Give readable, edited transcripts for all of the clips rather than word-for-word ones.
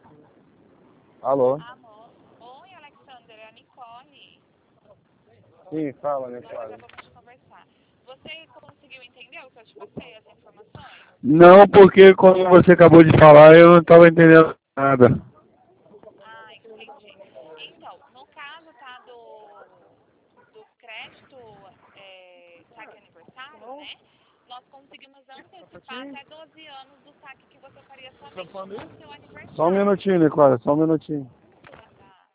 Alô? Amor. Oi, Alexander, é a Nicole. Sim, fala, Nós Nicole. acabamos de conversar. Você conseguiu entender o que eu te passei, as informações? Não, porque como você acabou de falar, eu não estava entendendo nada. Ah, entendi. Então, no caso, tá, do crédito saque aniversário, né? Nós conseguimos antecipar até 12 anos do saque que você faria somente no seu Só um aniversário. minutinho, Nicole, só um minutinho. Ah, tá.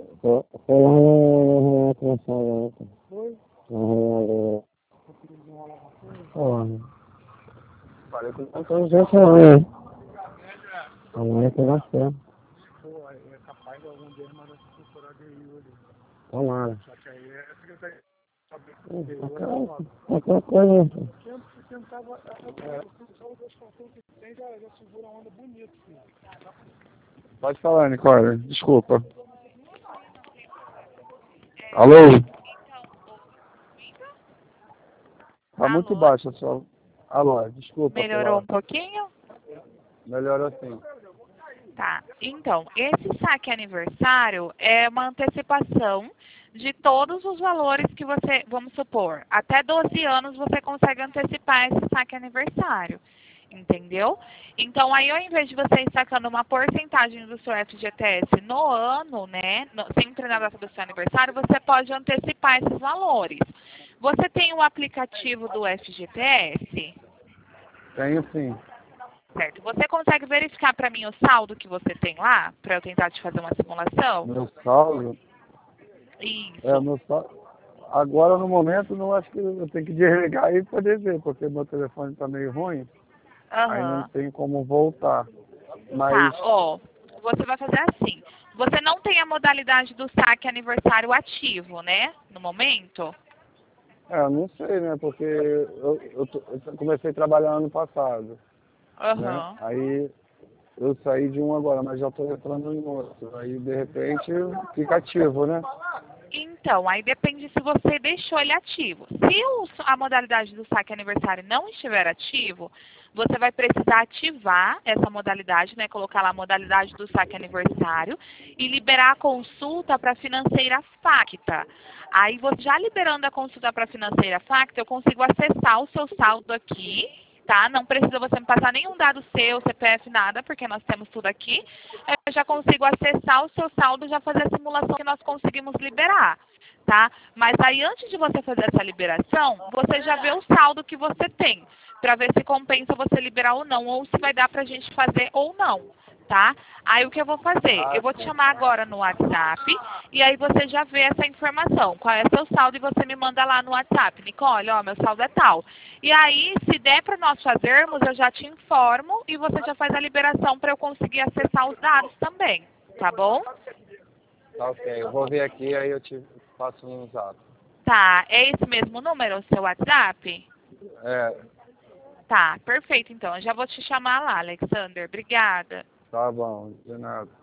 Falei com você já falou. Amanhã tem bastante. Tomara. Qualquer coisa. Pode falar, Nicole. Desculpa. Sim, não tem problema. Alô? Então, ouvindo? Tá muito Alô? baixo a sua... Alô, desculpa Melhorou pela... um pouquinho? Melhorou assim. Tá. Então, esse saque aniversário é uma antecipação de todos os valores que você, vamos supor, até 12 anos você consegue antecipar esse saque aniversário. Entendeu? Então, aí, ao invés de você ir sacando uma porcentagem do seu FGTS no ano, né, sempre na data do seu aniversário, você pode antecipar esses valores. Você tem o aplicativo do FGTS? Tenho sim. Certo. Você consegue verificar para mim o saldo que você tem lá, para eu tentar te fazer uma simulação? Meu saldo? Isso. Meu saldo... Agora, no momento, não acho que eu tenho que desligar e poder ver, porque meu telefone tá meio ruim. Aí não Aham. tem como voltar. Mas, Tá, ó. Você vai fazer assim. Você não tem a modalidade do saque aniversário ativo, né? No momento? eu não sei, né? Porque eu comecei a trabalhar ano passado, né? Aham. Aí eu saí de um agora, mas já estou entrando em outro. Aí, de repente, fica ativo, né? Então, aí depende se você deixou ele ativo. Se a modalidade do saque aniversário não estiver ativo, você vai precisar ativar essa modalidade, né? Colocar lá a modalidade do saque aniversário e liberar a consulta para a financeira Facta. Aí, você já liberando a consulta para a financeira Facta, eu consigo acessar o seu saldo aqui, tá? Não precisa você me passar nenhum dado seu, CPF, nada, porque nós temos tudo aqui. Eu já consigo acessar o seu saldo e já fazer a simulação que nós conseguimos liberar, tá? Mas aí, antes de você fazer essa liberação, você já vê o saldo que você tem, para ver se compensa você liberar ou não, ou se vai dar pra gente fazer ou não, tá? Aí, o que eu vou fazer? Eu vou te chamar agora no WhatsApp, e aí você já vê essa informação, qual é o seu saldo, e você me manda lá no WhatsApp. Nicole, ó, meu saldo é tal. E aí, se der para nós fazermos, eu já te informo e você já faz a liberação para eu conseguir acessar os dados também, tá bom? Tá ok, eu vou ver aqui, aí eu te passo um zap. Tá, é esse mesmo número, o seu WhatsApp? É, Tá, perfeito então. Eu já vou te chamar lá, Alexander. Obrigada. tá bom, de nada.